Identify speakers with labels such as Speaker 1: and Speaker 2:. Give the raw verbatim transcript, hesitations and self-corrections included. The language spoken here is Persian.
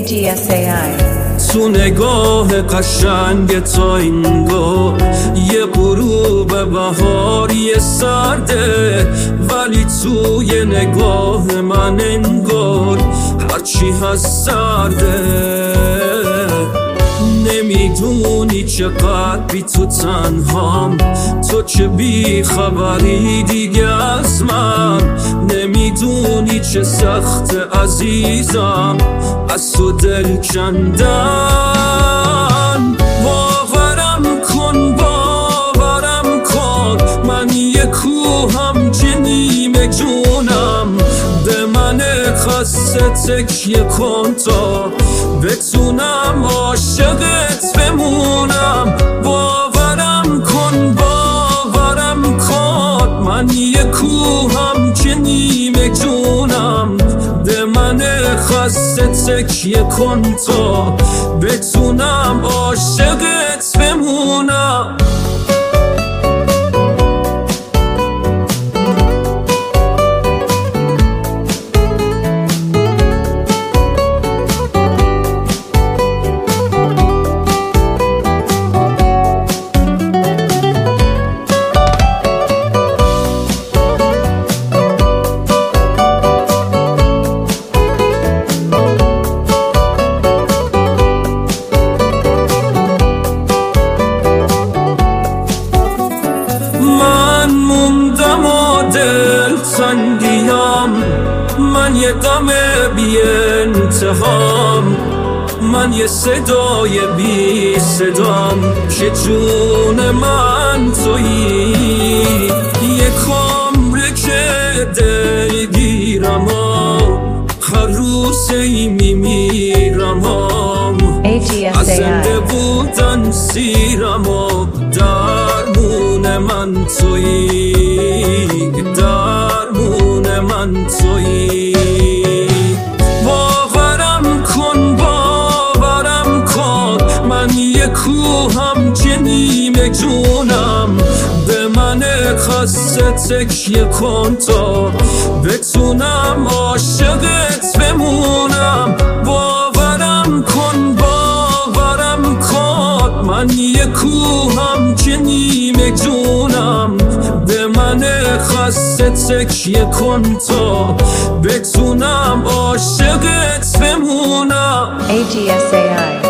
Speaker 1: A G S A I
Speaker 2: تو نگاه قشنگ تا اینگاه یه غروب بهاری سرده، ولی توی نگاه من انگار هرچی هست سرده. نمیدونی چقدر بی تو تنهام، تو که بی خبری دیگه از من. نمیدونی چه سخت عزیزم از تو دل کندن. باورم کن باورم کن من یه کوهم که نیمه جونم. به من خسته تکیه کن تا بتونم عاشقت بمونم. باورم کن باورم کن من یه کوهم که نیمه جونم. به من خسته تکیه کن تا بتونم عاشقت بمونم. دل تنگیم، من یه غم بی انتهام، من یه صدای بی صدام که جون من تویی. یه کامره که دلگیرم هر روز ای میمیرم، از زنده بودن سیرم و درمون من تویی، درمون من تویی. باورم کن باورم کن من یه کوهم که نیمه جونم. به من خسته تکیه کن تا بتونم عاشقت بمونم. باورم کن باورم کن من یه کوهم که نیمه جونم. به من خسته تکیه کن تا بتونم عاشقت بمونم.
Speaker 1: A G S A I